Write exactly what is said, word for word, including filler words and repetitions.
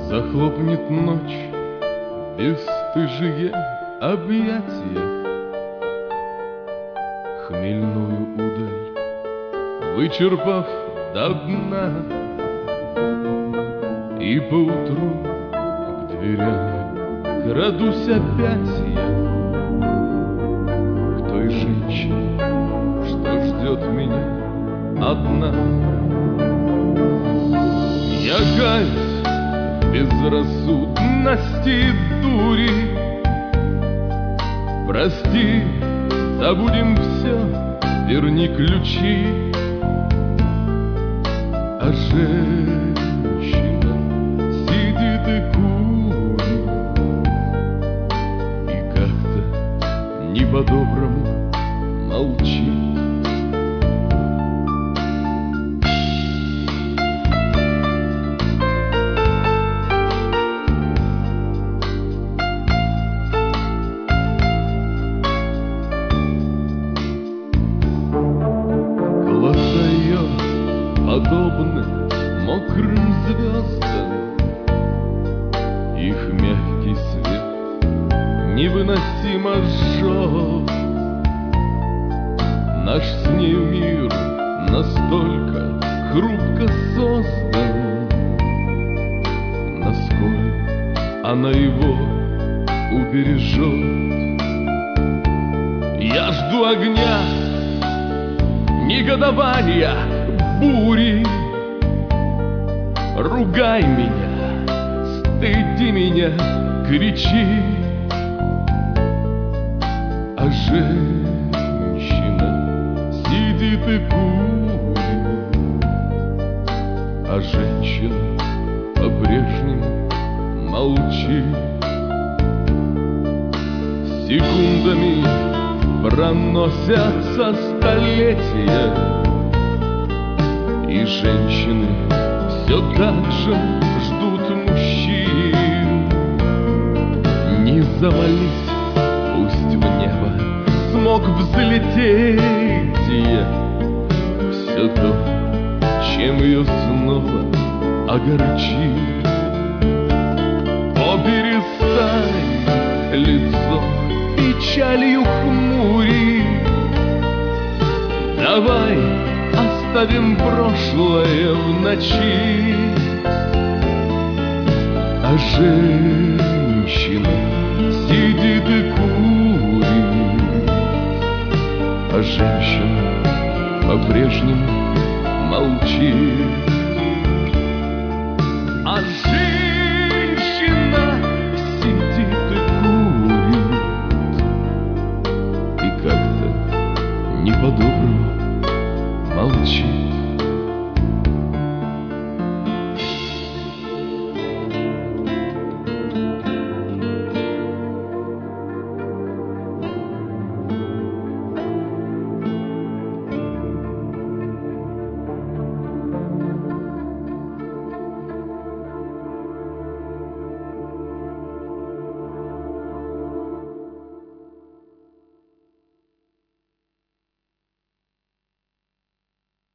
Захлопнет ночь бесстыжие объятия, хмельную удаль вычерпав до дна, и поутру к дверям крадусь опять я к той женщине, что ждет меня одна. Я каюсь в безрассудности и дури, прости, забудем все, верни ключи. А женщина сидит и курит, и как-то не по-доброму молчит. Глаза ее подобны мокрым звездам, их мягкий свет невыносимо жжет. Наш с нею мир настолько хрупко создан, насколько она его убережет. Я жду огня, негодования, бури. Ругай меня, стыди меня, кричи. А женщина сидит и курит, а женщина по-прежнему молчит. Секундами проносятся столетия, и женщины все так же ждут мужчин. Не завались, пусть в небо смог взлететь я, все то, чем ее снова огорчит. О, перестань, лицо печалью хмури, давай оставим прошлое в ночи. А женщина сидит и курит, а женщина по-прежнему молчит. А женщина